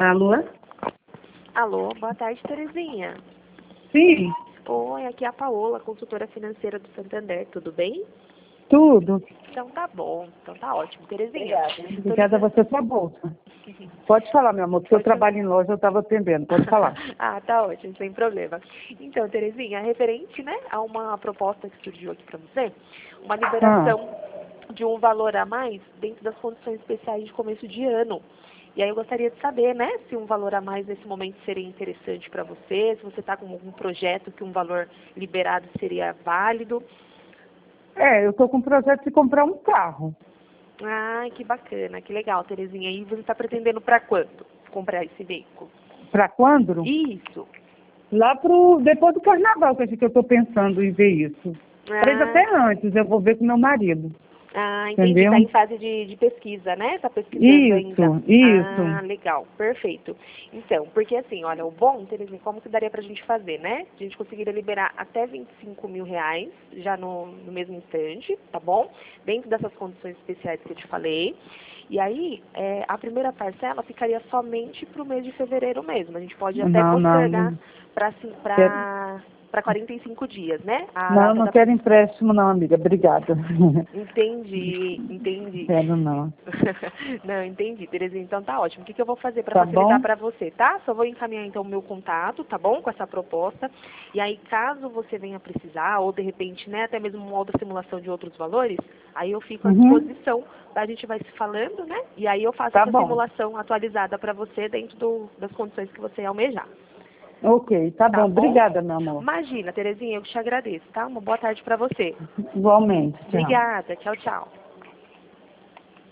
Alô? Alô, boa tarde, Terezinha. Sim, Oi, aqui é a Paola, consultora financeira do Santander, tudo bem? tudo. Então tá bom, então tá ótimo. Terezinha. Obrigada a você pela bolsa. Pode falar, meu amor, porque eu trabalho em loja, eu estava atendendo. Pode falar. Ah, tá ótimo, sem problema. Então, Terezinha, referente, né, a uma proposta que surgiu aqui para você, uma liberação de um valor a mais dentro das condições especiais de começo de ano. E aí eu gostaria de saber, né, se um valor a mais nesse momento seria interessante para você, se você está com algum projeto que um valor liberado seria válido. Eu estou com um projeto de comprar um carro. Ah, que bacana, que legal, Terezinha. E você está pretendendo para quando comprar esse veículo? Para quando? Isso. Depois do carnaval que eu estou pensando em ver isso. Talvez até antes, eu vou ver com meu marido. Entendi. Entendeu? Está em fase de pesquisa, né? Está pesquisando Isso, ainda. isso. Ah, legal. Perfeito. Então, porque assim, olha, o bom, Terezinha, como que daria para a gente fazer, né? A gente conseguiria liberar até R$ 25.000 já no mesmo instante, tá bom? Dentro dessas condições especiais que eu te falei. E aí, a primeira parcela ficaria somente para o mês de fevereiro mesmo. A gente pode até Não, postergar não. para 45 dias, né? A Não, data não da quero empréstimo não, amiga. Obrigada. Entendi. Quero não. Não, entendi, Terezinha. Então tá ótimo. O que eu vou fazer para Tá facilitar bom? para você, tá? Só vou encaminhar então o meu contato, tá bom? Com essa proposta. E aí, caso você venha precisar, ou de repente, né, até mesmo uma outra simulação de outros valores, aí eu fico à Uhum. disposição. A gente vai se falando, né? E aí eu faço Tá essa bom. simulação atualizada para você dentro das condições que você almejar. Ok, tá Tá bom. bom? Obrigada, meu amor. Imagina, Terezinha, eu te agradeço, tá? Uma boa tarde para você. Igualmente. Tchau. Obrigada. Tchau, tchau.